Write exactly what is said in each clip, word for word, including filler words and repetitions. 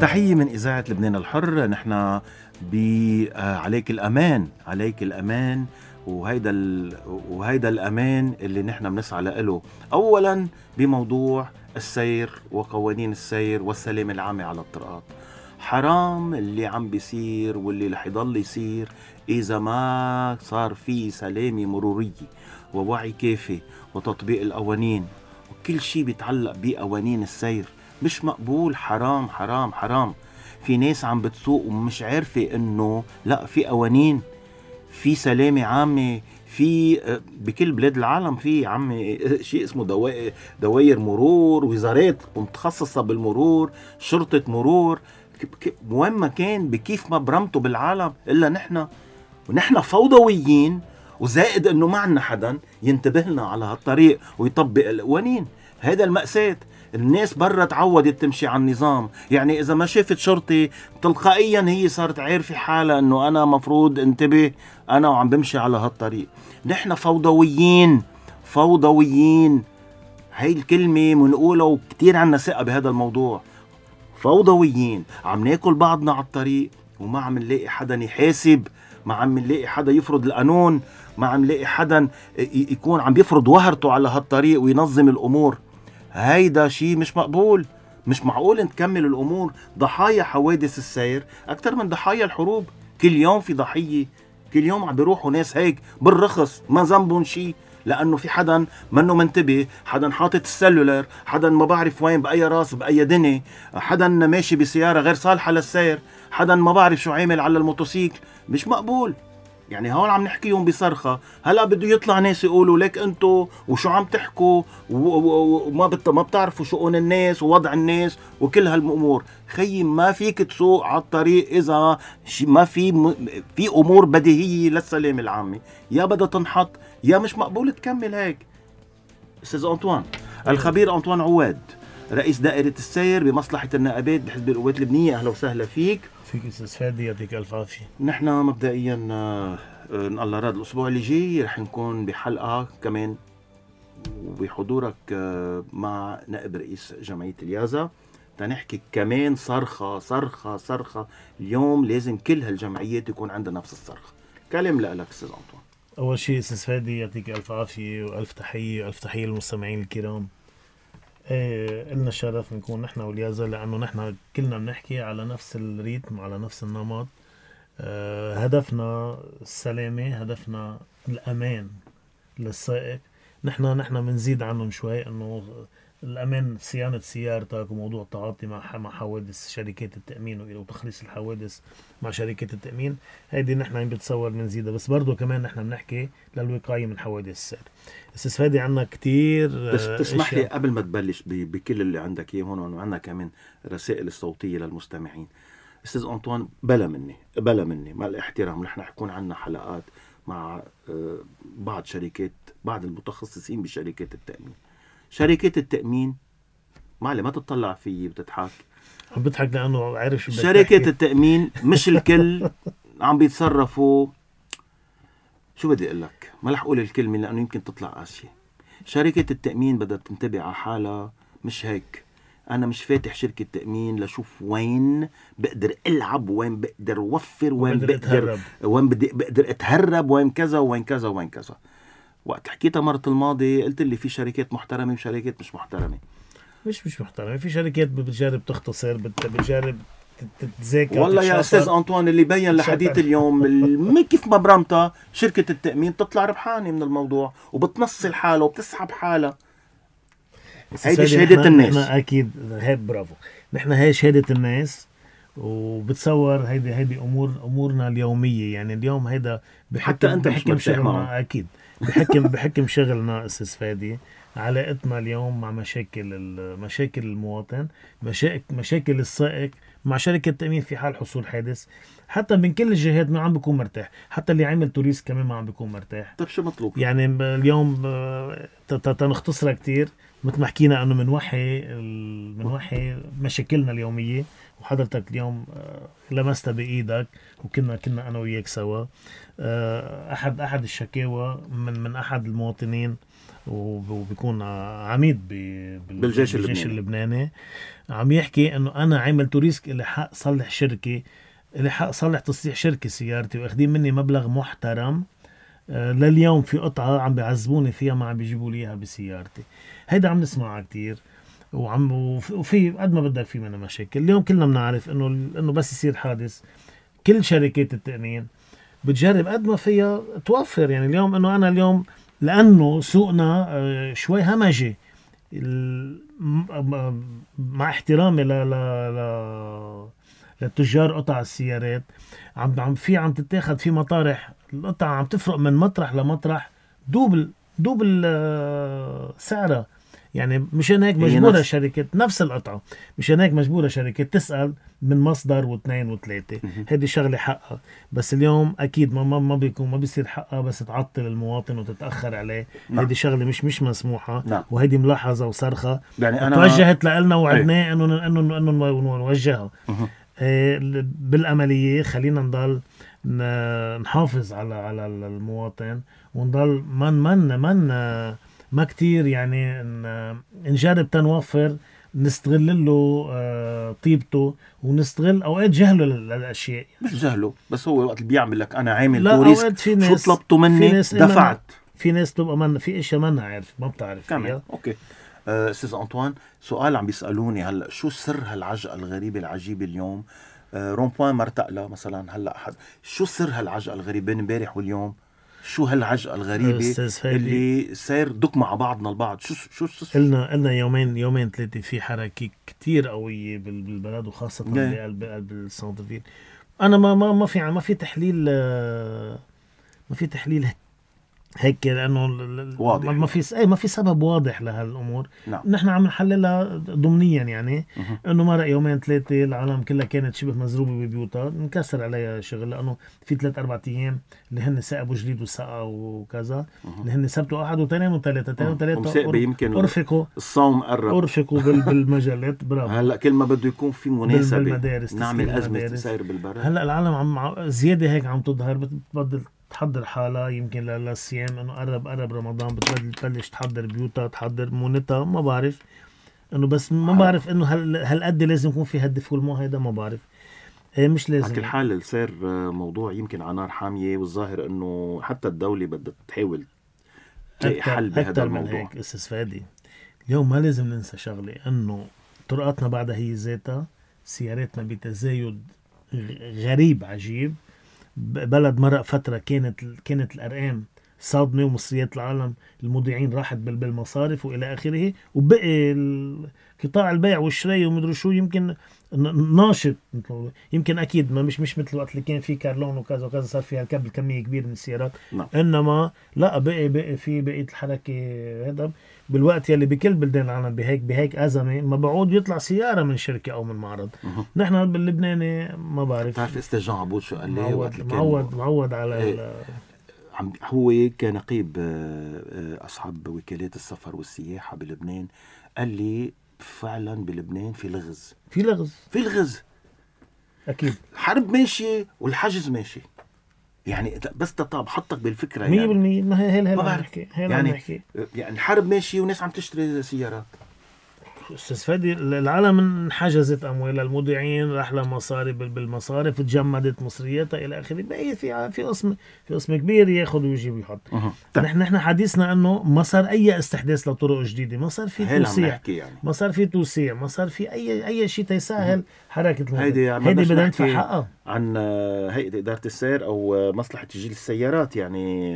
تحية من إذاعة لبنان الحر. نحن عليك الأمان، عليك الأمان، وهيدا ال... وهيدا الأمان اللي نحن بنسعى له. أولا بموضوع السير وقوانين السير والسلامة العامة على الطرقات. حرام اللي عم بيصير واللي رح يضل يصير إذا ما صار في سلامة مرورية ووعي كافي وتطبيق القوانين، وكل شيء بيتعلق بقوانين السير. مش مقبول، حرام حرام حرام. في ناس عم بتسوق ومش عارفة انه لا، في قوانين، في سلامة عامة، في بكل بلاد العالم في عامة شيء اسمه دوائر, دوائر مرور، وزارات متخصصة بالمرور، شرطة مرور. وين ما كان بكيف ما برمتوا بالعالم إلا نحن، ونحن فوضويين. وزائد انه ما عنا حدا ينتبه لنا على هالطريق ويطبق القوانين. هذا المأساة. الناس برا تعودت تمشي على النظام، يعني إذا ما شافت شرطي تلقائيا هي صارت عارفة حالة أنه أنا مفروض انتبه، أنا وعم بمشي على هالطريق. نحن فوضويين، فوضويين. هاي الكلمة منقولة وكتير عنا ثقة بهذا الموضوع. فوضويين، عم ناكل بعضنا على الطريق وما عم نلاقي حدا يحاسب، ما عم نلاقي حدا يفرض القانون، ما عم نلاقي حدا يكون عم بيفرض وهرته على هالطريق وينظم الأمور. هيدا شيء مش مقبول. مش معقول نكمل الأمور. ضحايا حوادث السير أكتر من ضحايا الحروب. كل يوم في ضحية، كل يوم عم بيروحوا ناس هيك بالرخص ما ذنبهم شيء، لأنه في حدا منه منتبه، حدا حاطط السلولر، حدا ما بعرف وين بأي راس بأي دني، حدا ماشي بسيارة غير صالحة للسير، حدا ما بعرف شو عامل على الموتوسيكل. مش مقبول. يعني هون عم نحكيهم بصرخة. هلا بده يطلع ناس يقولوا لك انتو وشو عم تحكوا وما بت... ما بتعرفوا شؤون الناس ووضع الناس وكل هالامور. خيي ما فيك تسوق على الطريق اذا ما في م... في امور بديهية للسلامة العامة. يا بدها تنحط يا مش مقبول تكمل هيك. استاذ أنطوان، الخبير أنطوان عواد، رئيس دائرة السير بمصلحة النائبات بحزب القوات اللبنانية، أهلا وسهلا فيك. فيك استاذ فادي، يعطيك الف عافيه. نحن مبدئيا ان الله راد الاسبوع اللي جاي رح نكون بحلقه كمان وبحضورك مع نائب رئيس جمعيه اليازا، تنحكي كمان صرخه صرخه صرخه. اليوم لازم كل هالجمعيات يكون عندها نفس الصرخه. كلام لك استاذ أنطوان. اول شيء استاذ فادي يعطيك الف عافيه والف تحيه والف تحيه للمستمعين الكرام. ايه لنا الشرف نكون نحن واليازا، لانه نحن كلنا بنحكي على نفس الريتم، على نفس النمط. اه هدفنا السلامه، هدفنا الامان للسائق. نحن نحن بنزيد عنهم شوي، انه الامان صيانه سيارتك وموضوع التعاطي مع مع حوادث شركات التامين وتخليص الحوادث مع شركات التامين. هيدي نحن عم بتصور بنزيدها، بس برضو كمان نحن بنحكي للوقايه من حوادث السير. استاذ فادي عنا كتير. بس تسمح لي قبل ما تبلش بكل اللي عندك اياه هون، وعندنا كمان رسائل الصوتيه للمستمعين. استاذ أنطوان، بلا مني بلا مني مع الاحترام، نحن حيكون عنا حلقات مع بعض شركات، بعض المتخصصين بشركات التأمين. شركات التأمين معلي ما تطلع فيه بتضحك. عم بضحك لأنه عارف شو شركات التأمين مش الكل عم بيتصرفوا. شو بدي أقول لك، ما رح أقول الكلمة لأنه يمكن تطلع قاسية. شركة التأمين بدها تنتبه على حالها، مش هيك. أنا مش فاتح شركة تأمين لشوف وين بقدر ألعب، وين بقدر وفر، وين بقدر وين بدي بقدر أتهرب، وين كذا وين كذا وين كذا. وقت حكيتها مرة الماضي قلت لي في شركات محترمة وشركات مش محترمة. مش مش محترمة. في شركات بتجارب تختصر، بتجارب تتذاكر. والله يا أستاذ أنطوان اللي بين لحديث اليوم كيف ما برمتها شركة التأمين تطلع ربحانة من الموضوع وبتنصل حالة وبتسحب حالة. هيدي شهادة الناس. نحن أكيد هاي برافو. نحن هاي شهادة الناس، وبتصور هيدي هيدي أمور أمورنا اليومية. يعني اليوم هيدا حتى أنت بحكم شغلنا. أكيد بحكم بحكم شغلنا أستاذ فادي. علاقتنا اليوم مع مشاكل مشاكل المواطن، مشاكل مشاكل السائق مع شركة تأمين في حال حصول حادث. حتى من كل الجهات ما عم بيكون مرتاح، حتى اللي عمل توريست كمان ما عم بيكون مرتاح. طب شو مطلوب؟ يعني اليوم تنختصرها كتير، مثل ما حكينا انه من وحي ال- من وحي مشاكلنا اليوميه، وحضرتك اليوم آه، لمستها بايدك، وكنا كنا انا وياك سوا. آه، احد احد الشكاوى من من احد المواطنين، وب- وبيكون عميد ب- بال- بالجيش بالجيش اللبناني. اللبناني، عم يحكي انه انا عملت ريسك اللي حق صلح شركه، اللي حق صلح تصليح شركه سيارتي، واخدين مني مبلغ محترم. آه، لليوم في قطعة عم بيعذبوني فيها، ما عم بيجيبوا لي اياها بسيارتي. هيدا عم نسمعها كتير، وعم وف- وفي قد ما بدك في منها مشاكل. اليوم كلنا بنعرف انه انه بس يصير حادث كل شركات التأمين بتجرب قد ما فيها توفر. يعني اليوم انه انا اليوم لانه سوقنا آه، شوي همجي، ال- م- م- مع احترامي ل ل ل لتجار قطع السيارات، عم عم في عم تتاخد في مطارح، القطع عم تفرق من مطرح لمطرح دوبل دوبل آه، سعرها. يعني مشان هيك هي مجبورة نفس شركة نفس القطعة، مشان هيك مجبورة شركة تسأل من مصدر واثنين وثلاثة. مهم. هيدي شغلة حقها، بس اليوم أكيد ما ما ما بيكون ما بيصير حقها بس تعطل المواطن وتتأخر عليه. نعم هيدي شغلة مش مش مسموحة، نعم. وهيدي ملاحظة وصرخة يعني انا توجهت لنا، ايه وعدناه انه انه انه نوجهها. مهم. آه، بالعملية خلينا نضل ن- نحافظ على على المواطن، ونضل من من من ما كتير يعني ن- نجرب تنوفر، نستغل له آه، طيبته، ونستغل اوقات جهله للاشياء. مش جهله، بس هو وقت اللي بيعمل لك انا عامل لا، توريسك، اوقات في شو ناس طلبته في مني ناس إنما دفعت في ناس تبقى من في اشياء ما عارف ما بتعرف كمان. فيها. اوكي. آه، استاذ انطوان، سؤال عم بيسالوني هلا، شو سر هالعجقه الغريبه العجيبه اليوم؟ آه، رومبوين مرتقلة مثلا هلا حد، شو سر هالعجقه الغريبه بين امبارح واليوم؟ شو هالعجقه الغريبه استاذ فادي، اللي صاير دق مع بعضنا البعض؟ شو شو شو, شو؟ قلنا قلنا يومين يومين ثلاثة في حركة كتير قوية بال- بالبلد، وخاصة جاي. بقلب قلب السنتر فيل. أنا ما ما ما في ما في تحليل آه، ما في تحليل هيك، لأنه ال- ال- واضح ما ما في س- أي ما في سبب واضح لهالأمور. نعم. نحن عم نحللها ضمنيا، يعني مهم. انه مرق يومين ثلاثه العالم كلها كانت شبه مزروبه ببيوتها، انكسر عليها شغل، لانه في ثلاث اربع ايام اللي هن سقبوا جديد وسقى وكذا، مهم. اللي هن سبت واحد واثنين وثلاثه اثنين مهم. وثلاثه ومساقبة يمكن ارفقوا الصوم قرب. ارفقوا بال- بالمجلات. برافو. هلا كل ما بده يكون في مناسبه بالمدارس، نعمل تسكير ازمه المدارس. سير بالبرد. هلا العالم عم ع- زياده هيك عم تظهر، بتبدل تحضر حالها يمكن ل- للصيام، انه قرب قرب رمضان بتبدل تبلش تحضر بيوتها، تحضر مونتها، ما بعرف انه، بس ما بعرف انه هل هالقد لازم يكون في هالدفء مو هيدا، ما بعرف. ايه مش على لازم. كل حال صار موضوع يمكن على نار حاميه، والظاهر انه حتى الدوله بدها تحاول تلاقي حل بهذا أكتر من الموضوع. هيك استاذ فادي، اليوم ما لازم ننسى شغله، انه طرقاتنا بعدها هي ذاتها، سياراتنا بتزايد غ- غريب عجيب. ب- بلد مرق فتره كانت كانت الارقام صادمه، ومصريات العالم المذيعين راحت بال- بالمصارف والى اخره، وبقي ال- قطاع البيع والشراء ومدري شو يمكن ن- ناشط. يمكن اكيد ما مش مش مثل الوقت اللي كان في كارلون وكذا وكذا صار فيها الكب كميه كبيره من السيارات. نعم. انما لا، بقي بقي في بقيه الحركه. هذا بالوقت يلي بكل بلدان العالم بهيك بهيك ازمه ما بعود يطلع سياره من شركه او من معرض. مهم. نحن باللبناني ما بعرف. بتعرف استاذ جان عبود شو قال لي وقت معود اللي كان معود معود على إيه. ال- عم هو كنقيب آه، آه، اصحاب وكالات السفر والسياحه بلبنان، قال لي فعلا بلبنان في لغز، في لغز في لغز. اكيد الحرب ماشيه والحجز ماشي، يعني بس تطاب حطك بالفكره مية يعني. بالمية. ما هي هي هي ما عم بعرف. نحكي هي عم يعني نحكي يعني الحرب ماشي وناس عم تشتري سيارات. استاذ فادي، العالم انحجزت اموال المودعين، راح لمصاري بال- بالمصارف، تجمدت مصرياتها الى اخره. بقي في في قسم في قسم كبير ياخذ ويجيب ويحط. أه. طيب. نحن نحن حديثنا انه ما صار اي استحداث لطرق جديده، ما صار في هي اللي عم توسيع، نحكي يعني. ما صار في توسيع، ما صار في اي اي شيء تيسهل حركه الموضوع. هيدي عم هيدي بدنا بدنا نحكي ندفع حقها. عن آه، هيئه اداره السير او آه، مصلحه تسجيل السيارات يعني.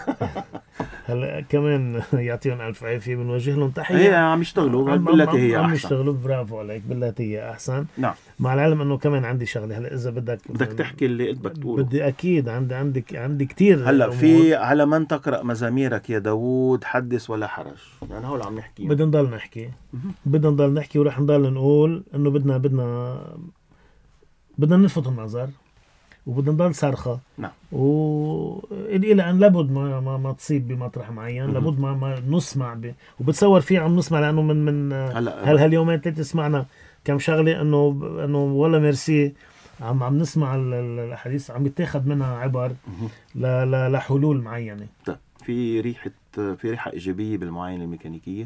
هلا كمان يعطيهم الف عافيه، بنوجه لهم تحيه. هي عم يشتغلوا عم- بالتي عم- هي عم احسن. يشتغلوا، برافو عليك، بالتي هي احسن. نعم. مع العلم انه كمان عندي شغله، هلا اذا بدك بدك تحكي اللي قد بدك تقوله. بدي اكيد عندي عندي عندي كثير هلا في على من تقرأ مزاميرك يا داوود حدث ولا حرج، يعني هول عم نحكي. بدنا نضل نحكي مهم. بدنا نضل نحكي ورح نضل نقول انه بدنا بدنا بدنا نلفت النظر، وبدنا نضل صرخة. نعم. وإلى أن لابد ما ما, ما تصيب بمطرح معين، مهم. لابد ما ما نسمع ب... وبتصور فيه عم نسمع لأنه من من هلا هل هاليومين ثلاثة سمعنا كم شغلة إنه إنه ولا ميرسي عم عم نسمع ال- ال- الأحاديث عم يتاخد منها عبر مهم. ل... ل... لحلول معينة. طيب، في ريحة في ريحة إيجابية بالمعاينة الميكانيكية؟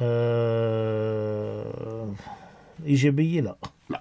أه... إيجابية لا. لا.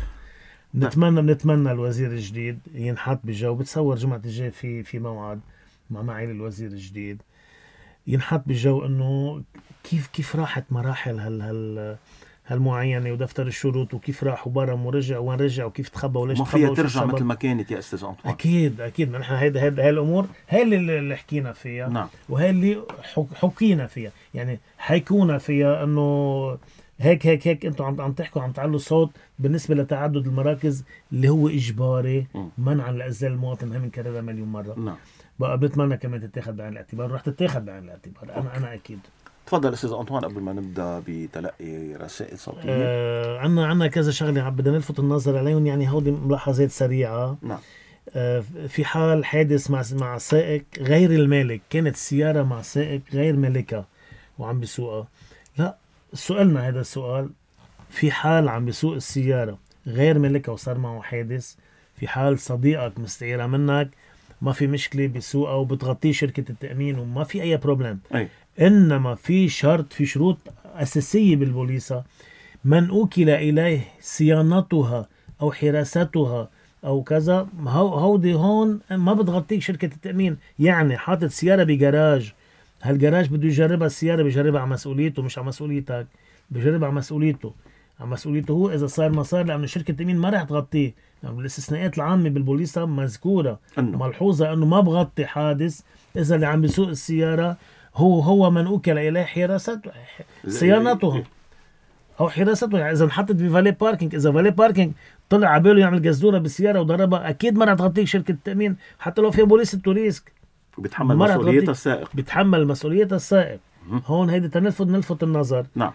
نتمنى بنتمنى الوزير الجديد ينحط بالجو. بتصور جمعة الجاي في في موعد مع معالي الوزير الجديد ينحط بالجو انه كيف كيف راحت مراحل هال هال هالمعينة ودفتر الشروط وكيف راح وبرم ورجع وين رجع وكيف تخبى وليش ما تخبى فيها وشو ترجع السبب. مثل ما كانت يا أستاذ أنطوان. اكيد اكيد نحن هيدا هيدا هاي الامور هاي اللي, اللي حكينا فيها. نعم. وهي اللي حك- حكينا فيها، يعني حيكونا فيها انه هيك هيك هيك انتم عم عم تحكوا عم تعلوا صوت بالنسبه لتعدد المراكز اللي هو اجباري م. منعا لاذى المواطن. هم نكررها مليون مره. نعم. بقى بتمنى كمان تتاخذ بعين الاعتبار ورح تتاخذ بعين الاعتبار. انا انا اكيد. تفضل أستاذ أنطوان قبل ما نبدأ بتلقي رسائل صوتية. آه عنا عنا كذا شغله عم بدنا نلفت النظر عليهم، يعني هودي ملاحظات سريعه. نعم. آه في حال حادث مع مع سائق غير المالك، كانت السياره مع سائق غير مالكها وعم بيسوقها. لا، سؤالنا هذا السؤال، في حال عم بيسوق السياره غير مالكها وصار معه حادث، في حال صديقك مستعيرها منك، ما في مشكله بيسوقها وبتغطيه شركه التامين وما في اي بروبلم. أي. انما في شرط، في شروط اساسيه بالبوليصه، من اوكل اليه صيانتها او حراستها او كذا، هو هودي هون ما بتغطيك شركه التامين. يعني حاطط سياره بجراج، هالجراج بده يجربها السياره، بيجربها على مسؤوليته مش على مسؤوليتك، بيجربها على مسؤوليته على مسؤوليته هو. اذا صار ما صار، لانه شركه التامين ما راح تغطيه. يعني الاستثناءات العامه بالبوليصه مذكوره أنه. ملحوظه انه ما بغطي حادث اذا اللي عم بيسوق السياره هو هو من اوكل اليه حراسته صيانته او حراسته. يعني اذا انحطت بفالي باركينج، اذا فالي باركينج طلع على باله يعمل جزدوره بالسياره وضربها، اكيد ما راح تغطيك شركه التامين حتى لو فيها بوليس التوريسك. وبيتحمل ما راح مسؤولية تغطيك. السائق. بتحمل مسؤوليه السائق. مهم. هون هيدي تنلفت نلفت النظر. نعم.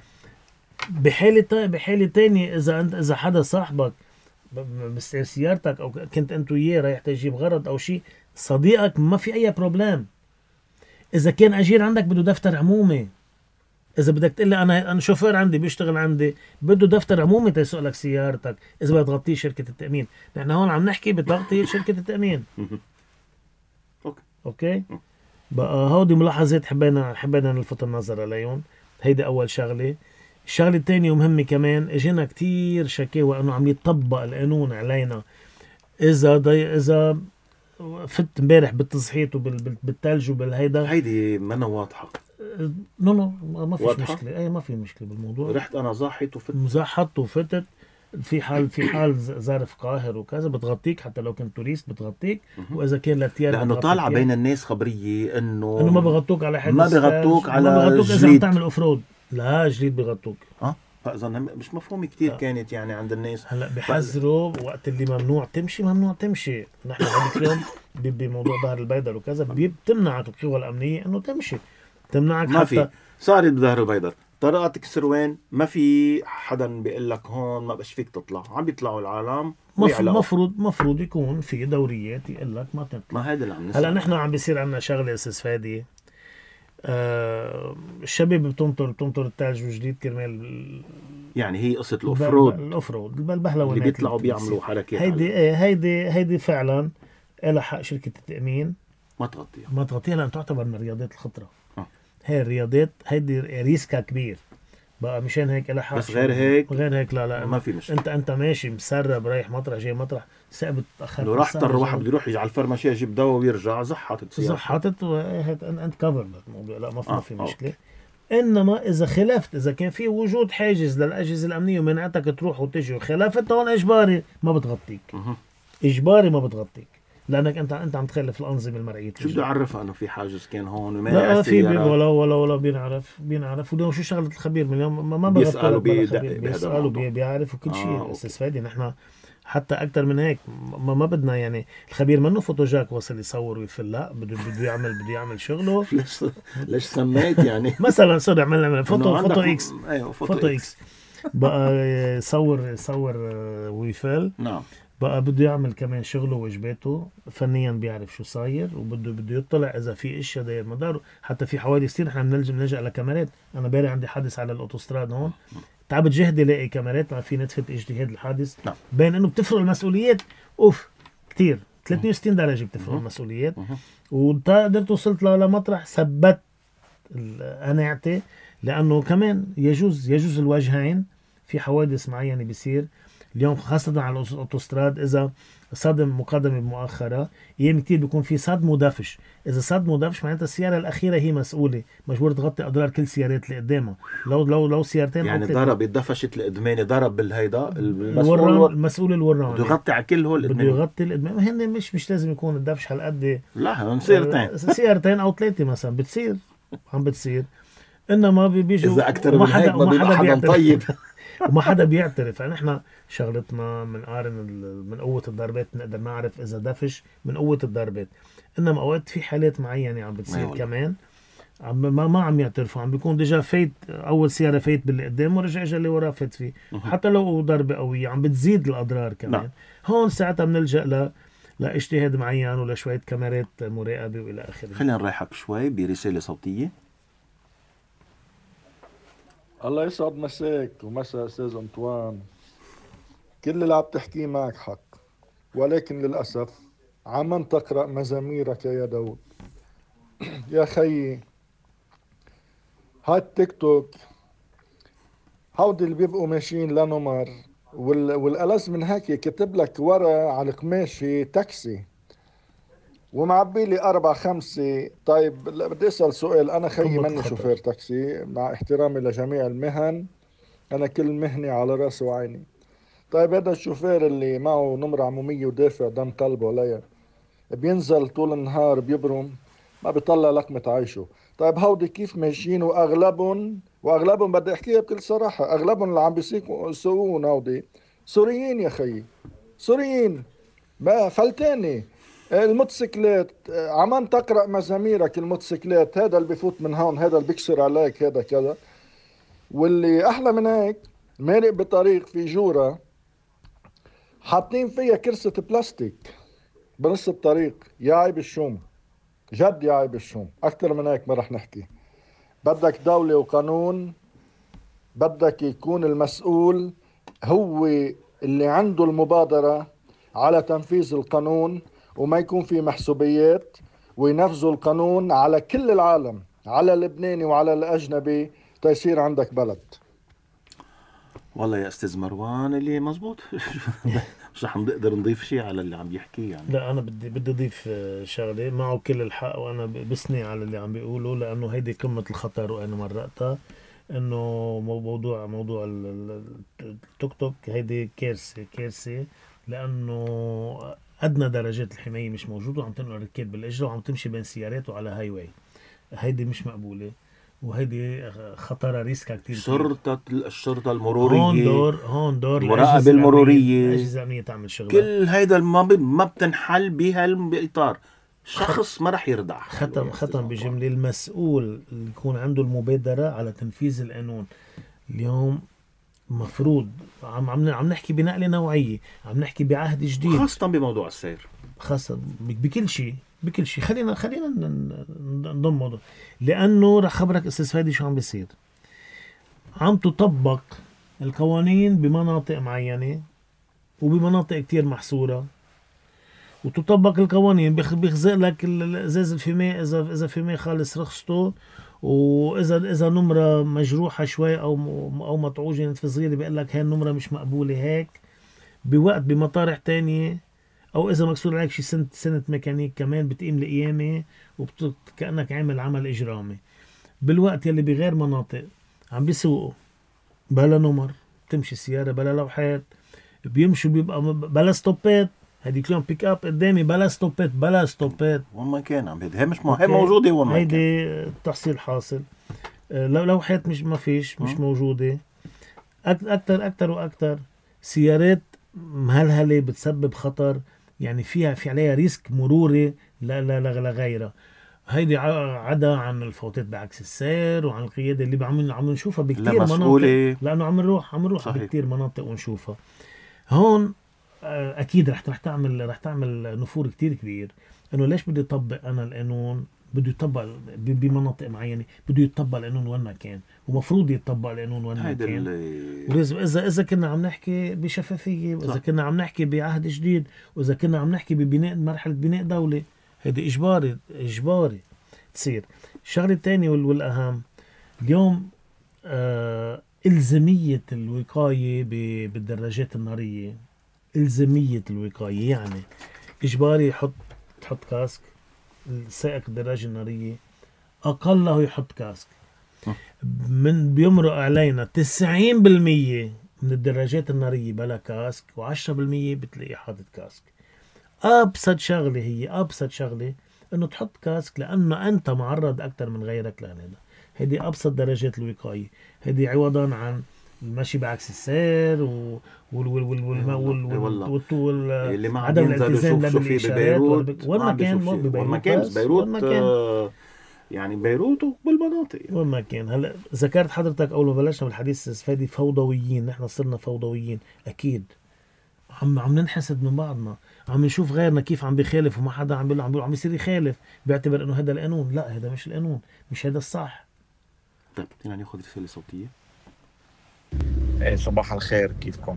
بحاله تا- بحاله تانية، اذا انت اذا حدا صاحبك ب- ب- مستعير سيارتك او كنت انت وياه رايح تجيب غرض او شيء، صديقك ما في اي بروبلام. اذا كان اجير عندك بده دفتر عمومي، اذا بدك تقول لي انا انا شوفير عندي بيشتغل عندي بده دفتر عمومي تيسوق لك سيارتك، اذا بدها تغطيه شركه التامين. نحن هون عم نحكي بتغطي شركه التامين. مهم. أوكي. اوكي. بقى هودي ملاحظات حبينا حبينا نلفت النظر عليهم. هيدي اول شغله. الشغله الثانيه ومهمه كمان، اجينا كتير شكاوى انه عم يطبق القانون علينا. اذا ضي اذا فت امبارح بالتصحيط وبالثلج وبالهيدا، هيدي منا واضحة. نو نو ما في واضحة؟ مشكله. اي ما في مشكله بالموضوع. رحت أنا زاحت وفت. مزحط وفتت. في حال في حال ز- ظرف قاهر وكذا بتغطيك، حتى لو كنت توريست بتغطيك. مهم. واذا كان لاتيار لأنه بتغطيك طالعة إياه. بين الناس خبرية إنه انه ما بغطوك على حد ما بغطوك على ما بغطوك اذا عم جليد. تعمل اوفرود. لا، جليد بغطوك. اه فاذا مش مفهوم كتير آه. كانت يعني عند الناس. هلا بحذروا وقت اللي ممنوع تمشي ممنوع تمشي. نحن هذيك اليوم ب- بموضوع ظهر البيدر وكذا بي- بتمنعك القوى الامنيه انه تمشي، بتمنعك ما حتى في صارت بظهر البيضر طرقاتك سروين، ما في حدا بيقول لك هون ما بقاش فيك تطلع، عم بيطلعوا العالم مف- ويعلقوا. مفروض مفروض يكون في دوريات يقول لك ما تطلع. ما هذا اللي عم نسمع. هلا نحن عم بيصير عندنا شغله استاذ فادي. آه الشباب بتنطر بتنطر الثلج وجديد كرمال يعني هي قصة الب- الأوفرود الافرود البهلوانات اللي بيطلعوا اللي بيعملوا بتصير. حركات هيدي على- ايه هيدي هيدي فعلا لها حق شركه التامين ما تغطيها. ما تغطيها، لان تعتبر من رياضات الخطره. آه. هي الرياضات هيدي ريسكها كبير بقى، مشان هيك لها حق. بس غير هيك غير هيك لا لا ما في مشكلة. انت انت ماشي مسرب رايح مطرح جاي مطرح، ثابت تاخرت لو راح ساعة اضطر واحد جاي. بده يروح يجي على الفرماشيه يجيب دواء ويرجع زحطت سيارته. زحطت انت كفر الموضوع، لا ما في آه، ما في آه. مشكله. انما اذا خلفت، اذا كان في وجود حاجز للاجهزه الامنيه ومنعتك تروح وتجي وخلافت، هون اجباري ما بتغطيك. مه. اجباري ما بتغطيك، لانك انت انت عم تخلف الانظمه المرئيه. شو بدي اعرفها انه في حاجز كان هون وما لا في بي ولا ولا ولا بينعرف بينعرف وده شو شغله الخبير من اليوم ما, ما بيسألوا بغطوا بيدقق بيسالوا بهذا بيسالوا الموضوع. بي بيعرف وكل شيء. آه، استاذ فادي نحن حتى اكثر من هيك ما, ما بدنا يعني الخبير منه فوتوجاك وصل يصور ويفل، لا بده بده يعمل بده يعمل شغله. ليش ليش سميت يعني مثلا صار عملنا عمل فوتو إنه عندك- فوتو اكس ايوه فوتو اكس بقى يصور يصور ويفل نعم بقى بده يعمل كمان شغله وواجباته فنيا، بيعرف شو صاير، وبده بده يطلع اذا في اشياء داير مداره. حتى في حوادث كثير نحن بنلجأ بنلجأ لكاميرات. انا باري عندي حادث على الاوتوستراد هون، تعبت جهدي لاقي كاميرات ما في نتفه اجتهاد الحادث. نعم. بين انه بتفرق المسؤوليات اوف كثير ثلاثمية وستين درجه بتفرق المسؤوليات. وقدرت وصلت لمطرح ثبت قناعتي، لانه كمان يجوز يجوز الوجهين. في حوادث معينه بيصير اليوم خاصة على الأوتوستراد، إذا صدم مقدمة بمؤخرة أيام كتير بيكون في صدم ودفش. إذا صدم ودفش معناتها السيارة الأخيرة هي مسؤولة، مجبورة تغطي أضرار كل سيارات اللي قدامها. لو لو لو سيارتين يعني أو ضرب الدفشت الإدماني، ضرب بالهيدا الوران، المسؤول الوران بده يغطي على كل هول بده الإدماني، يغطي الإدمان. هن مش مش لازم يكون الدفش هالقد، لا هون سيارتين سيارتين أو ثلاثة مثلا بتصير عم بتصير. إنما بيجوا إذا أكثر من هيك ما بيبقى حدا طيب وما حدا بيعترف. يعني احنا شغلتنا من قارن من قوة الضربات نقدر نعرف إذا دفش من قوة الضربات. إنما أوقات في حالات معينة عم بتصير كمان عم ما ما عم يعترفوا، عم بيكون ديجا فايت أول سيارة فايت باللي قدام ورجع إجا اللي وراه فات فيه، حتى لو ضربة قوية عم بتزيد الأضرار كمان. نعم. هون ساعتها بنلجأ ل لاجتهاد معين ولا شوية كاميرات مراقبة وإلى آخره. خلينا نريحك شوي برسالة صوتية. الله يسعد مساك ومسا أستاذ أنطوان. كل اللي عم تحكيه معك حق، ولكن للأسف عم تقرأ مزاميرك يا داود. يا خيي هاي التيك توك هودي اللي بيبقوا ماشيين لنمر، وال... والألز من هيك كتب لك ورا على القماشة تاكسي ومعبي لي أربع خمسة. طيب بدي أسأل سؤال، أنا خيي مني شوفير تاكسي مع احترامي لجميع المهن، أنا كل مهنة على راسي وعيني. طيب هذا الشوفير اللي معه نمرة عمومية ودافع دم قلبه عليها بينزل طول النهار بيبرم ما بيطلع لقمة عيشه. طيب هودي كيف ماشيين؟ وأغلبهم وأغلبهم بدي أحكيها بكل صراحة، أغلبهم اللي عم بيسوقون هودي سوريين يا خيي، سوريين ما فلتاني. الموتوسيكلات عمان تقرأ مزاميرك، الموتوسيكلات هذا اللي بيفوت من هون، هذا اللي بيكسر عليك، هذا كذا. واللي أحلى من هيك مارق بطريق في جورة حاطين فيها كرسة بلاستيك بنص الطريق. يا عيب الشوم، جد يا عيب الشوم. أكتر من هيك ما رح نحكي. بدك دولة وقانون، بدك يكون المسؤول هو اللي عنده المبادرة على تنفيذ القانون، وما يكون في محسوبيات، وينفذوا القانون على كل العالم، على اللبناني وعلى الأجنبي، تيصير عندك بلد. والله يا أستاذ مروان اللي مزبوط. مش رح نقدر نضيف شيء على اللي عم يحكيه يعني. لا أنا بدي بدي أضيف شغلة، معه كل الحق، وأنا بسني على اللي عم بيقوله، لأنه هيدي قمة الخطر وأنا مرقتها. إنه موضوع موضوع التوك توك هيدي كارثة كارثة، لأنه أدنى درجات الحماية مش موجودة، وعم تنقل ركاب بالإجرة وعم تمشي بين سيارات وعلى هاي واي. هيدي مش مقبولة، وهيدي خطرة ريسكها كتير. شرطة الشرطة المرورية هون دور هون دور المراقبة المرورية، الأجهزة الأمنية تعمل شغلها. كل هيدا ما ما بتنحل بهالإطار. شخص ما رح يردع. ختم ختم بجملة، المسؤول اللي يكون عنده المبادرة على تنفيذ القانون. اليوم مفروض عم عم عم نحكي بنقلة نوعية، عم نحكي بعهد جديد، خاصة بموضوع السير، خاصة بكل شيء بكل شيء. خلينا خلينا نضم موضوع، لأنه رح خبرك أستاذ فادي شو عم بيصير. عم تطبق القوانين بمناطق معينة وبمناطق كتير محصورة، وتطبق القوانين بيخزق لك الازاز الفيمي اذا اذا فيمي خالص رخصته، واذا اذا نمره مجروحه شوي او او مطعوجه في صغيره بيقول لك هاي النمره مش مقبوله هيك، بوقت بمطارح تانية. او اذا مكسور عليك شي سنه سنه ميكانيك كمان بتقيم القيامه وكانك عامل عمل اجرامي. بالوقت يلي بغير مناطق عم بيسوقوا بلا نمر، تمشي السياره بلا لوحات، بيمشوا بيبقى بلا ستوبات. هديك اليوم بيك اب قدامي بلا ستوبات بلا ستوبات وين ما كان عم هي مش هي موجوده وين ما كان. هيدي تحصيل حاصل. لو لوحات مش ما فيش مش موجوده. اكثر اكثر واكثر سيارات مهلهله بتسبب خطر، يعني فيها في عليها ريسك مروري لا لا لا غيرها. هيدي عدا عن الفوتات بعكس السير وعن القياده اللي عم عم نشوفها بكثير مناطق، لانه عم نروح عم نروح بكثير مناطق ونشوفها. هون آه، اكيد رح رح تعمل رح تعمل نفور كتير كبير. انه ليش بدي اطبق انا القانون؟ بده يطبق ب- بمناطق معينه، بده يطبق القانون وين ما كان، ومفروض يطبق القانون وين ما هيدا كان. اللي ولازم اذا اذا كنا عم نحكي بشفافيه، واذا صح. كنا عم نحكي بعهد جديد، واذا كنا عم نحكي ببناء مرحله بناء دوله، هيدي اجباري اجباري تصير. الشغله الثانيه وال- والاهم اليوم آه الزاميه الوقايه ب- بالدراجات الناريه. الزاميه الوقايه يعني اجباري يحط تحط كاسك. سائق الدراجه الناريه اقله يحط كاسك. من بيمرق علينا تسعين بالمية من الدراجات النارية بلا كاسك، وعشرة بالمية بتلاقي حاطط كاسك. أبسط شغلة هي أبسط شغلة إنه تحط كاسك، لأنه أنت معرض أكتر من غيرك لهذا. هذه أبسط درجات الوقاية. هذه عوضا عن المشي بعكس السير و وال وال وال وال إيه وال والله، إيه والله. وال وال اللي ما عم عدم ينزل الالتزام يشوف لا شو في بالإشارات ولا ببيروت ب- وين ما ما عم كان، بيشوف مو شيء. وين ما ببيروت كان بس، بيروت وين ما كان آه، يعني بيروت وبالمناطق يعني. وين ما كان. هلا ذكرت حضرتك اول ما بلشنا بالحديث استفادي فوضويين، نحن صرنا فوضويين اكيد. عم عم ننحسد من بعضنا، عم نشوف غيرنا كيف عم بيخالف وما حدا عم بيقول عم بيقول عم يصير يخالف، بيعتبر انه هذا القانون. لا، هذا مش القانون، مش هذا الصح. طيب فينا ناخذ رسالة صوتية. إيه، صباح الخير، كيفكم؟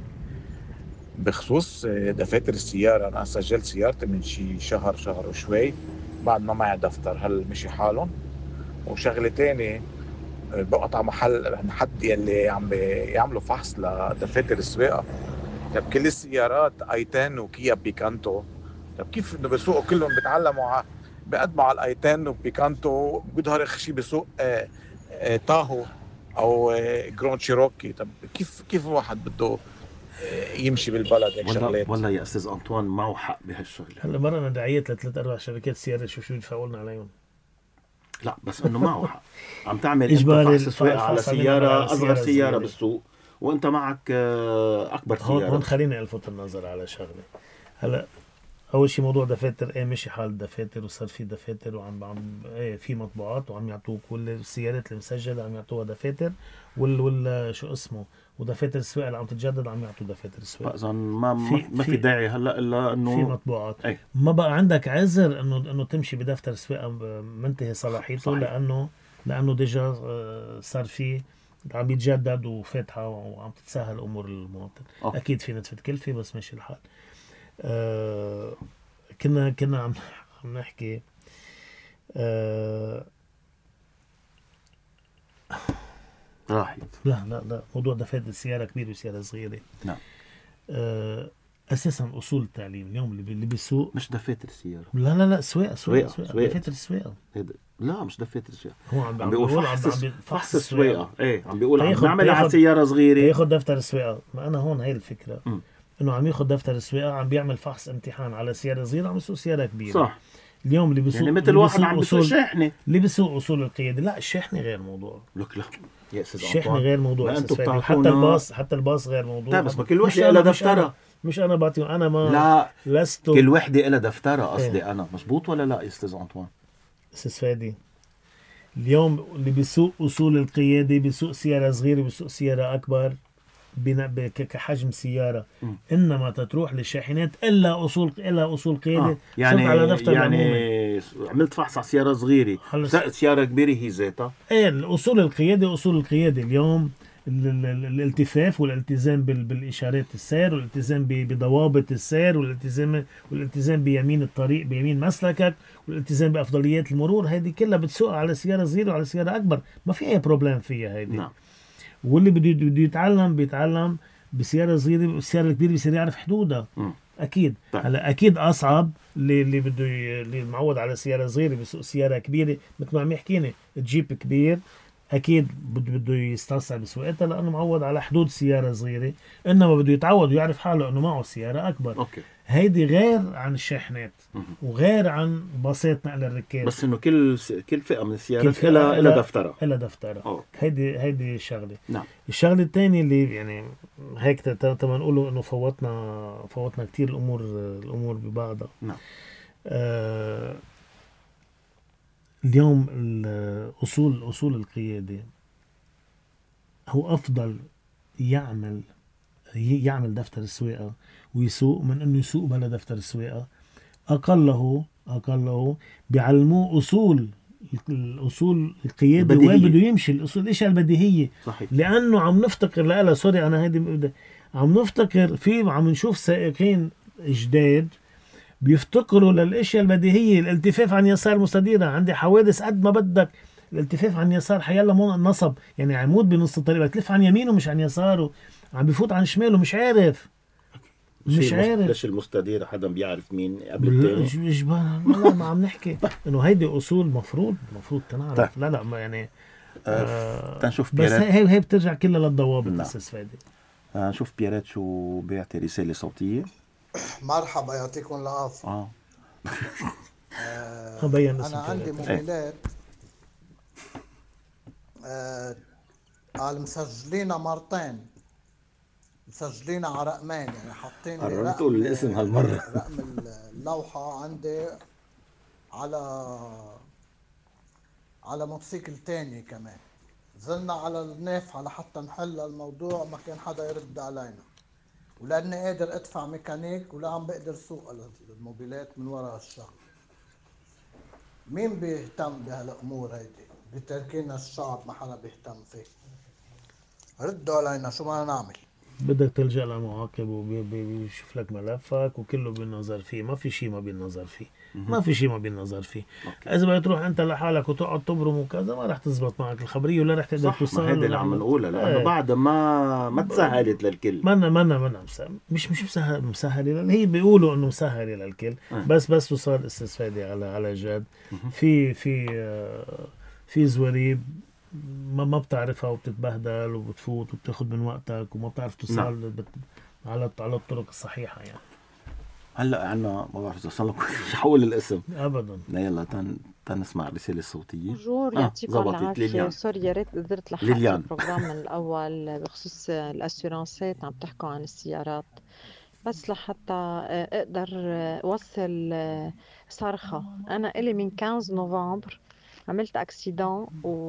بخصوص إيه، دفاتر السيارة، أنا سجلت سيارتي من شي شهر شهر وشوي بعد ما معي دفتر. هل مشي حالهم؟ وشغلة تاني، إيه، بقطع محل حد يلي عم بيعملوا فحص لدفاتر السواقة. طب كل السيارات ايتان وكيا بيكانتو، طب كيف انه بيسوقوا كلهم بيتعلموا ع- بيقدموا على الايتان وبيكانتو، بيظهر اخر شيء بيسوق آه، آه، تاهو او آه، جراند شيروكي؟ طب كيف كيف الواحد بده آه، يمشي بالبلد هيك والله شغلات؟ والله يا استاذ انطوان معه حق بهالشغله. هلا مرة انا دعيت لثلاث اربع شركات سيارة، شو شو يدفعوا لنا عليهم. لا بس انه معه حق. عم تعمل انت إجباري فحص سواقه على الفحص علينا سياره على اصغر سيارة سياره صغيرة. بالسوق، وانت معك آه، اكبر هون سياره. هون خليني الفت النظر على شغله. هلا اول شيء موضوع دفاتر، ايه مشي حال الدفاتر، وصار في دفاتر وعم عم ايه في مطبوعات وعم يعطوك، كل السيارات المسجله عم يعطوها دفاتر، وال وال شو اسمه، ودفاتر السواقه اللي عم تتجدد عم يعطوا دفاتر السواقه. فاذا ما ما في- ما في في- داعي هلا الا في انه مطبوعات. أي. ما بقى عندك عذر انه انه تمشي بدفتر سواقه منتهي صلاحيته، صحيح. لانه لانه ديجا آه، صار في عم بيتجدد وفاتحه وعم تتسهل امور المواطن. أوه. اكيد في نتفه كلفه بس ماشي الحال. آه كنا كنا عم عم نحكي آه راحت. لا لا لا موضوع دفاتر السياره كبير وسياره صغيره. نعم. آه اساسا اصول التعليم اليوم اللي بي- اللي بيسوق. مش دفاتر السياره. لا لا لا سواقه سواقه سواقة، سواقه سواقة. دفاتر السواقه. هيدا لا مش دفاتر السياره. هو عم عم بيقول بيقول فحص عم بي- فحص السواقه. ايه عم بيقول عم تاخد- نعمل على تاخد- سياره صغيره. ياخذ دفتر السواقه. ما انا هون هي الفكره، م. انه عم ياخذ دفتر السواقه، عم بيعمل فحص امتحان على سياره صغيره، عم يسوق سياره كبيره. صح. اليوم اللي بيسوق يعني مثل اللي واحد بيسوق عم بيسوق أصول- شاحنه. اللي بيسوق اصول القياده. لا الشحنه غير موضوع. لك لا يا استاذ الشحنه انطوان، غير موضوع. ما أستاذ انتوا فادي. بتعطونا- حتى الباص حتى الباص غير موضوع. لا بس ما كل مش وحده أنا- لها مش أنا- دفترها. مش انا بعطيه، انا ما لا لست كل وحده لها دفترها قصدي. إيه. انا مزبوط ولا لا يا استاذ انطوان؟ استاذ فادي. اليوم اللي بيسوق اصول القياده بيسوق سياره صغيره، بيسوق سياره اكبر بنا- ب- ك- كحجم سياره. م. انما تتروح للشاحنات الا اصول الا اصول قياده. آه. يعني صرت على دفتر يعني العمومي. عملت فحص على سياره صغيره، هلا سقت سياره كبيره هي ذاتها. ايه الاصول القياده اصول القياده اليوم ال- ال- ال- الالتفاف والالتزام بال- بالاشارات السير، والالتزام ب- بضوابط السير، والالتزام والالتزام بيمين الطريق بيمين مسلكك، والالتزام بافضليات المرور. هذه كلها بتسوق على سياره صغيره وعلى سياره اكبر، ما في اي بروبلم فيها هذه. نعم. واللي بده بده يتعلم بيتعلم بسياره صغيره، بالسياره الكبيره بيصير يعرف حدودها. م. اكيد. طيب. هلا اكيد اصعب اللي اللي بده ي- اللي معود على سياره صغيره بيسوق سياره كبيره، مثل ما عم يحكيني جيب كبير، اكيد بده بده يستصعب بسواقتها لانه معود على حدود سياره صغيره. انما بده يتعود ويعرف حاله انه معه سياره اكبر. اوكي. هيدي غير عن الشاحنات مهم. وغير عن باصات نقل الركاب. بس انه كل س... كل فئه من كل السيارات فئة لها لها- لها دفترها. إلها دفترها. أوه. هيدي هيدي الشغله. نعم. الشغله الثانيه اللي يعني هيك تما نقوله انه فوتنا فوتنا كثير الامور الامور ببعضها. نعم. آه اليوم ال- اصول اصول القياده هو افضل يعمل يعمل دفتر السواقة ويسوق من انه يسوق بلا دفتر السواقة. اقله اقله بيعلموه اصول الاصول القيادة وين بده يمشي، الاصول الاشياء البديهية. صحيح. لانه عم نفتقر لا سوري انا هيدي عم نفتقر في عم نشوف سائقين جداد بيفتقروا للاشياء البديهية. الالتفاف عن يسار مستديرة، عندي حوادث قد ما بدك الالتفاف عن يسار حيلا مو نصب، يعني عمود بنص الطريق بتلف عن يمينه مش عن يساره، عم بفوت عن شماله مش عارف مش عارف ليش المستدير حدا بيعرف مين قبل الثاني. لا ما عم نحكي انه هيدي اصول مفروض مفروض تنعرف. طيب. لا لا ما يعني آه تنشوف بس بيرات. هي هي بترجع كلها للضوابط. استاذ فادي آه نشوف بيرات شو بيعطي رسالة صوتية. مرحبا يعطيكم العافية. اه آه انا عندي موبيلات آه قال مسجلينها مرتين، مسجلينها على رقمين، يعني حاطين لي قررت تقول الاسم هالمرة. رقم اللوحة عندي على على موتوسيكل تاني كمان. زلنا على الناف على حتى نحل الموضوع، ما كان حدا يرد علينا، ولاني قادر ادفع ميكانيك ولا عم بقدر سوق الموبيلات من وراء الشغل. مين بيهتم بهالامور هيدي؟ بتركينا الشعب ما حدا بيهتم فيه. ردوا علينا شو بدنا نعمل؟ بدك تلجأ لمعاقب وبيشوف لك ملفك وكله بالنظر فيه. ما في شيء ما بالنظر فيه، ما في شيء ما بالنظر فيه. أوكي. إذا بدك تروح أنت لحالك وتقعد تبرم وكذا ما رح تزبط معك الخبرية ولا رح تقدر توصل. صح، ما هيدا اللي عم نقولها لأنه ايه. بعد ما ما تسهلت للكل. منا منا منا مسهل. مش مش مسهل مسهلة، هي بيقولوا إنه مسهلة للكل. اه. بس بس وصل استفادة على على جد. في في في زوريب ما ما بتعرفها وبتتبهدل وبتفوت وبتاخد من وقتك وما بتعرف توصل. نعم. بت... على على الطرق الصحيحة يعني. هلا عنا ما بعرف اذا صار لك حول الاسم ابدا. يلا تن تنسمع الرساله الصوتيه. بونجور يعطيكم العافيه. سوري يا ريت قدرت لحق البروجرام من الاول بخصوص الاسيورانسات. عم تحكوا عن السيارات بس لحتى اقدر اوصل صرخه. انا الي من خمسة نوفمبر عملت اكسيدون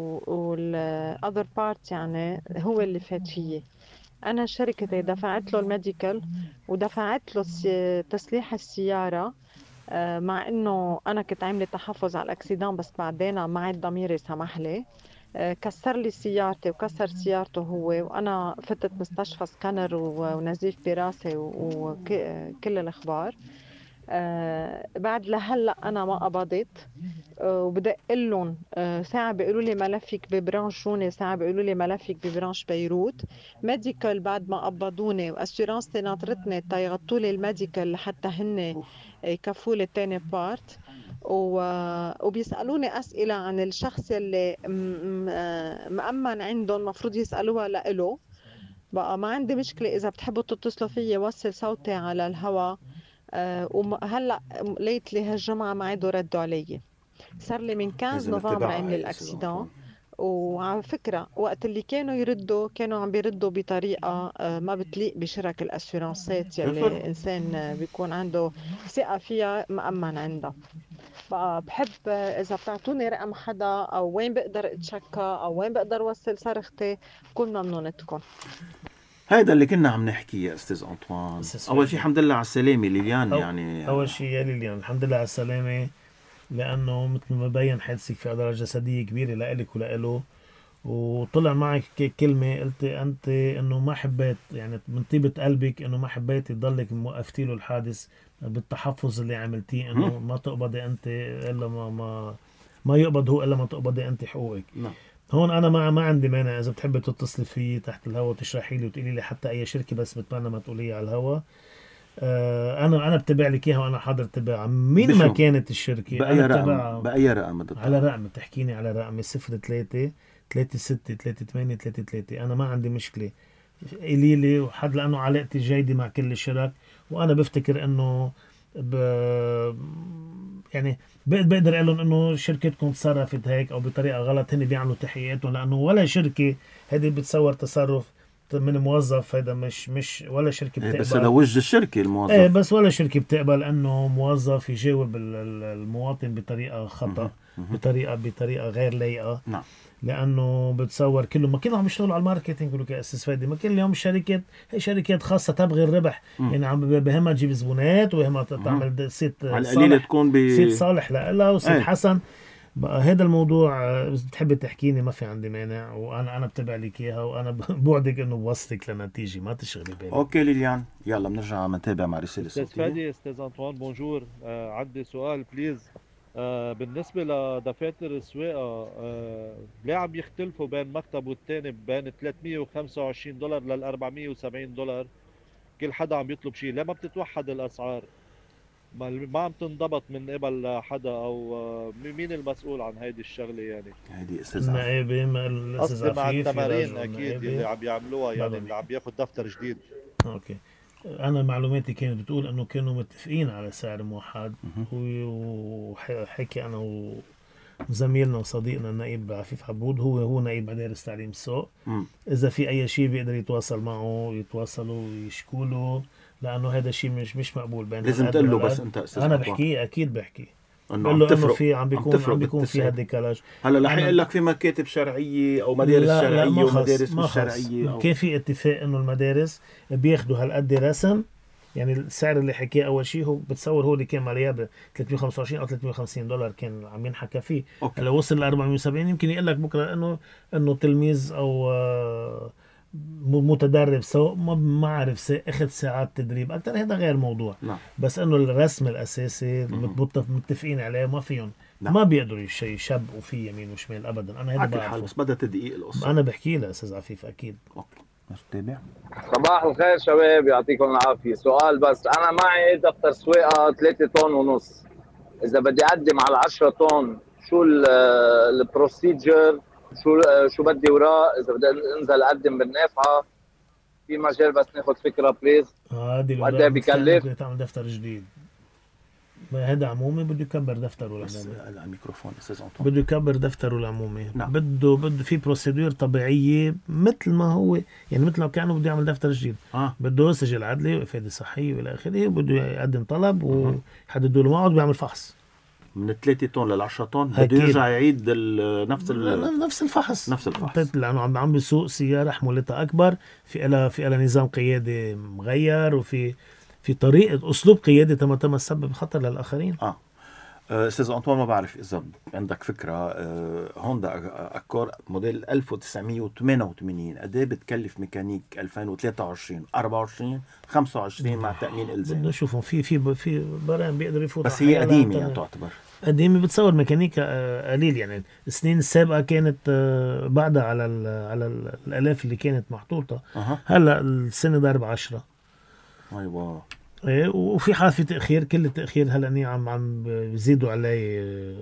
والاذر بارت يعني هو اللي فات فيي. انا شركتي دفعت له الميديكال ودفعت له تسليح السياره، مع انه انا كنت عامله تحفظ على الاكسيدون بس بعدين معي ضميري سمح لي كسر لي سيارتي وكسر سيارته هو، وانا فتت مستشفى سكانر ونزيف براسي وكل الاخبار. آه بعد لهلا انا ما قبضت، آه وبدق لهم آه ساعه بيقولوا لي ملفك ببرانش جوني، ساعه بيقولوا لي ملفك ببرانش بيروت. ميديكال بعد ما قبضوني واسيورانس ناطرتني تيغطوا لي الميديكال لحتى هن يكفوا لي الثاني بارت، وبيسالوني اسئله عن الشخص اللي مأمن عندهم المفروض يسالوها لإله. بقى ما عندي مشكله اذا بتحبوا تتصلوا فيي وصل صوتي على الهواء. أه وهلا ليت لي هالجمعه ما عادوا ردوا علي. صار لي من خمسة نوفمبر عامله الاكسيدون. وعلى فكره وقت اللي كانوا يردوا كانوا عم بيردوا بطريقه أه ما بتليق بشرك الاسيورانسات يلي الانسان بيكون عنده ثقه فيها مأمن عندها. بقى بحب اذا بتعطوني رقم حدا او وين بقدر اتشكى او وين بقدر اوصل صرختي بكون ممنونتكم. هيدا اللي كنا عم نحكي يا استاذ انطوان. اول شيء الحمد لله على السلامه ليليان. أو يعني اول شيء يا ليليان الحمد لله على السلامه، لانه مثل ما بين حادثك في اضرار جسديه كبيره لإلك ولإله، وطلع معك كلمه قلت انت انه ما حبيت يعني من طيبه قلبك انه ما حبيتي تضلك موقفتي له الحادث بالتحفظ اللي عملتيه، انه ما تقبضي انت الا ما ما ما يقبض هو الا ما تقبضي انت حقوقك. نعم. هون انا ما ما عندي مانع اذا بتحبي تتصلي فيي تحت الهواء وتشرحي لي وتقولي لي حتى اي شركه، بس بتمنى ما تقولي على الهواء. آه انا انا بتابع لك اياها وانا حاضر تبعها مين ما كانت الشركه. باي رقم باي رقم على رقم تحكيني على رقمي صفر ثلاثة ثلاثة ستة ثلاثة ثمانية ثلاثة ثلاثة. انا ما عندي مشكله قولي لي وحد، لانه علاقتي جيده مع كل الشرك، وانا بفتكر انه ب... يعني بقدر اقول لهم انه شركتكم تصرفت هيك او بطريقه غلط، هن بيعملوا تحقيقاتهم، لانه ولا شركه هذه بتصور تصرف من موظف، هذا مش مش ولا شركه بتقبل. بس هذا وجه الشركه الموظف. ايه بس ولا شركه بتقبل انه موظف يجاوب المواطن بطريقه خطا، بطريقه بطريقه غير لايقه. نعم. لانه بتصور كله ما كلهم عم يشتغلوا على الماركتينج ولك يا استاذ فادي، ما كل اليوم الشركات هي شركات خاصه تبغي الربح. م. يعني عم بهمها تجيب زبونات وبهمها تعمل سيت على القليل تكون ب... سيت صالح لها وسيت ايه. حسن بقى هذا الموضوع بتحب تحكيني ما في عندي مانع، وانا انا بتابع لك اياها، وانا بوعدك انه بوصلك لنتيجه ما تشغلي بالك. اوكي ليليان، يلا بنرجع بنتابع مع رساله صوتيه. استاذ فادي، استاذ انطوان بونجور. آه عندي سؤال بليز. آه بالنسبه لدفاتر السواقه، آه ليه عم يختلفوا بين مكتب والتاني بين ثلاثمية وخمسة وعشرين دولار لل أربعمية وسبعين دولار؟ كل حدا عم يطلب شيء، ليه ما بتتوحد الاسعار؟ ما عم تنضبط من قبل حدا، او مين المسؤول عن هيدي الشغله؟ يعني هيدي استاذ النائبه مع الاستاذ مع التمارين اكيد اللي عم يعملوها، يعني اللي عم ياخذ دفتر جديد. اوكي، انا معلوماتي كانت بتقول انه كانوا متفقين على سعر موحد، وحكي انا وزميلنا وصديقنا النائب عفيف عبود، هو هو نائب مدارس تعليم السوق. اذا في اي شيء بيقدر يتواصل معه يتواصلوا ويشكوا له، لانه هذا الشيء مش مش مقبول بين لازم تقول له. بس انت استاذ انا بحكي اكيد بحكي انه عم تفرق، في عم بيكون عم بيكون في هالديكالاج. هلا رح يقول لك في مكاتب شرعيه او مدارس لا شرعيه لا ومدارس مش شرعيه أو... كان في اتفاق انه المدارس بياخذوا هالقد رسم، يعني السعر اللي حكيه اول شيء هو بتصور هو اللي كان ماليا ثلاثمية وخمسة وعشرين او ثلاثمية وخمسين دولار كان عم ينحكى فيه. هلا وصل ل أربعمية وسبعين، يمكن يقول لك بكره انه انه تلميذ او متدرب سوق ما عارف اخذ ساعات تدريب اكثر، هذا غير موضوع. نعم. بس انه الرسم الاساسي متفقين عليه ما فيهم. نعم. ما بيقدروا يشبقوا فيه يمين وشمال ابدا. انا هذا بعرفه، بس بدها تدقيق القصه. انا بحكي لها استاذ عفيف اكيد. اوكي بس تابع. صباح الخير شباب، يعطيكم العافيه. سؤال بس، انا معي دفتر سواقه ثلاثة طن ونص، اذا بدي اقدم على عشرة طن شو البروسيجر؟ شو شو بدي وراه اذا بدي انزل اقدم بالنافعه؟ في مجال بس ناخذ فكره بليز. هذه وقد ايه بكلف؟ تعمل دفتر جديد، هذا عمومي بده يكبر دفتره العمومي. على الميكروفون استاذ انطوان. بده يكبر دفتره العمومي. نعم. بده بده في بروسيدور طبيعيه مثل ما هو، يعني مثل ما كانه بده يعمل دفتر جديد. آه. بده سجل عدلي وافاده صحيه والى اخره، بده يقدم طلب ويحددوا له موعد ويعمل فحص. من ثلاثة طن لل عشرة طن بده يرجع يعيد نفس نفس الفحص نفس الفحص لانه عم عم بيسوق سياره حمولتها اكبر، في لها في لها نظام قياده مغير، وفي في طريقه اسلوب قياده تم تم تسبب خطر للاخرين. اه استاذ انطوان، ما بعرف اذا عندك فكره، آه هوندا اكور موديل ألف وتسعمية وثمانية وثمانين قد ايه بتكلف ميكانيك ألفين وثلاثة وعشرين أربعة وعشرين خمسة وعشرين مع تامين الزام؟ بدنا نشوفهم في في في برامج بيقدر يفوت، بس هي قديمه يعني تعتبر قديمه. بتصور ميكانيكا قليل، يعني السنين السابقه كانت بعدها على ال على ال الالاف اللي كانت محطوطه. أه. هلا السنه ضرب عشرة. ايوه. ايه، وفي حال في تاخير، كل التاخير هلا ني عم عم بيزيدوا عليه،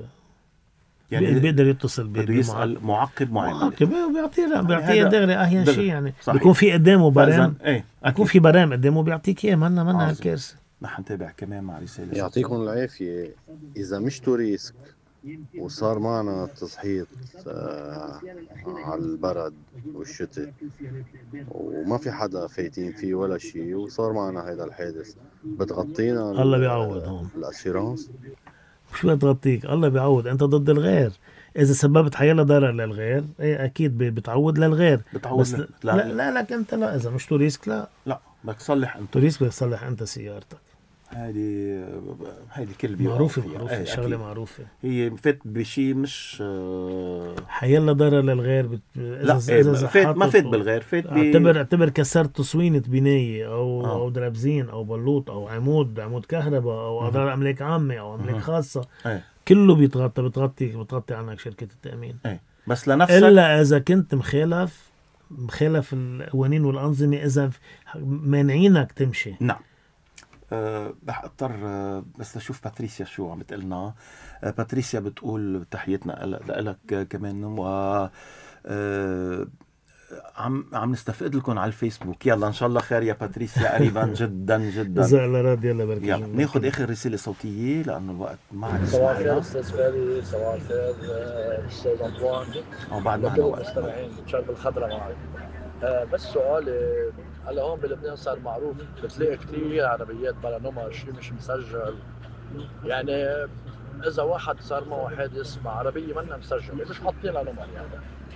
يعني بيقدر يتصل بده يسال معقب معين، معقب وبيعطيه بيعطيه دغري اهين شيء، يعني بيكون في قدامه برام. ايه بيكون في برام قدامه بيعطيك اياه، منا منا هالكارثه. نحن نتابع كمان مع رساله. يعطيكم العافيه. اذا مش توريسك وصار معنا تصحيط آه على البرد والشتاء وما في حدا فايتين فيه ولا شيء، وصار معنا هيدا الحادث، بتغطينا الله بيعوض هون الاسيرانس؟ شو بتغطيك؟ الله بيعوض. انت ضد الغير، اذا سببت حيلا ضرر للغير ايه اكيد بتعوض للغير. بتعوض بس لا لا, لا لك انت لا، اذا مش توريسك لا لا بدك تصلح انت. توريسك بدك تصلح انت سيارتك. هذه هذه كل معروفة معروفة ايه شغلة معروفة. هي فات بشيء مش حيلا ضرر للغير بت... لا إذا إذا فات ما فات بالغير، فات اعتبر اعتبر كسرت تصوينة بناية او آه. او درابزين او بلوط او عمود عمود كهرباء او اضرار املاك عامة او املاك خاصة. ايه. كله بيتغطى بتغطي بتغطي عنك شركة التأمين. ايه. بس لنفسك الا اذا كنت مخالف مخالف القوانين والانظمة، اذا مانعينك تمشي. نعم. أه رح اضطر أه بس اشوف باتريسيا شو عم بتقلنا. أه باتريسيا بتقول تحياتنا لك كمان، و أه عم عم نستفقد لكم على الفيسبوك. يلا ان شاء الله خير يا باتريسيا قريبا جدا جدا. اذا الله راد يلا بركي. يلا ناخذ اخر رساله صوتيه لانه الوقت ما عاد يسمح لنا. صباح الخير استاذ فادي، صباح الخير استاذ انطوان، وبعد معنا وقت المستمعين بتشرب الخضره معي. آه بس سؤالي، هلا هون بلبنان صار معروف بتلاقي كثير عربيات بلا نمر، شيء مش مسجل. يعني اذا واحد صار معه حادث مع عربيه منا مسجله، مش حاطين لها نمر، يعني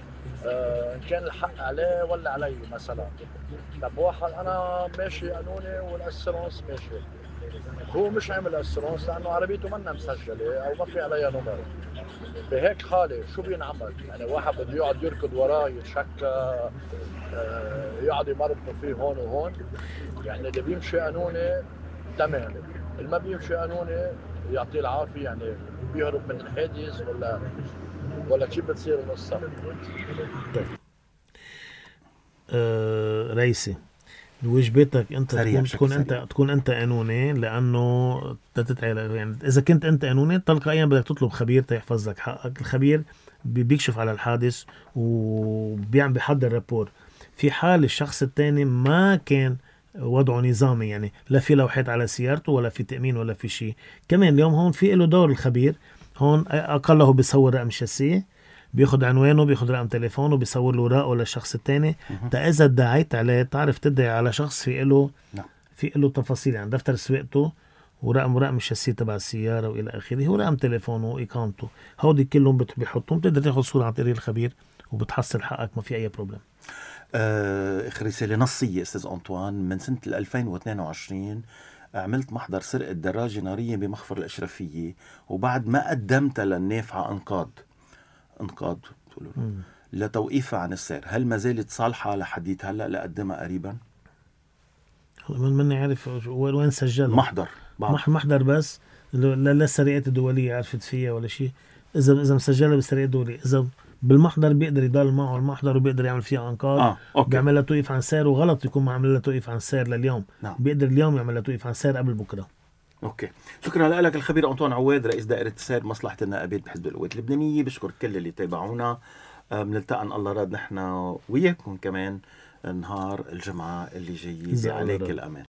آه، ان كان الحق عليه ولا علي مثلا. طب واحد انا ماشي قانوني والاسيرونس ماشي، هو مش عامل اسيرونس لانه عربيته منا مسجله او ما في عليها نمر، بهيك حاله شو بينعمل؟ يعني واحد بده يقعد يركض وراه يتشكى، آه، يقعد يمرضوا فيه هون وهون. يعني اللي بيمشي قانوني تمام، اللي ما بيمشي قانوني يعطيه العافيه، يعني بيهرب من الحادث ولا ولا كيف بتصير القصه؟ طيب آه رئيسي، واجبتك انت تكون تكون انت تكون انت قانوني، لانه تتعال يعني اذا كنت انت قانوني تلقائيا بدك تطلب خبير تيحفظ لك حقك. الخبير بيكشف على الحادث وبيعمل بيحضر رابور. في حال الشخص الثاني ما كان وضعه نظامي، يعني لا في لوحات على سيارته ولا في تأمين ولا في شيء، كمان اليوم هون في له دور الخبير. هون اقله بيصور رقم شاسيه، بياخد عنوانه، بياخد رقم تليفونه، بيصور له رأيه للشخص الثاني. تا اذا ادعيت عليه تعرف تدعي على شخص في له في له تفاصيل، يعني دفتر سواقته ورقم رقم الشاسيه تبع السياره والى اخره، ورقم تليفونه واقامته، هودي كلهم بيحطهم. بتقدر تاخذ صوره عن طريق الخبير وبتحصل حقك، ما في اي بروبلم. آه اخ رساله نصيه استاذ انطوان. من سنه ألفين واثنين وعشرين عملت محضر سرقه دراجه ناريه بمخفر الاشرفيه، وبعد ما قدمتها للنافعه انقاض انقاض لتوقيفها عن السير. هل ما زالت صالحه لحديت هلا لقدمها قريبا؟ من مني عارف وين سجلها. محضر مح محضر بس لا لا السرقات الدوليه عرفت فيها ولا شيء. اذا اذا مسجلها بالسرقات الدوليه، اذا بالمحضر بيقدر يضل معه المحضر وبيقدر يعمل فيها انقاض. آه، بيعمل لها توقيف عن سير، وغلط يكون ما عمل لها توقيف عن سير لليوم. نعم. بيقدر اليوم يعمل لها توقيف عن سير قبل بكره. اوكي، شكرا لك الخبير أنطوان عواد، رئيس دائرة السير مصلحة النائبات بحزب القوات اللبنانية. بشكر كل اللي تابعونا. بنلتقى ان الله راد نحن وياكم كمان نهار الجمعة اللي جاي. عليك الأمان.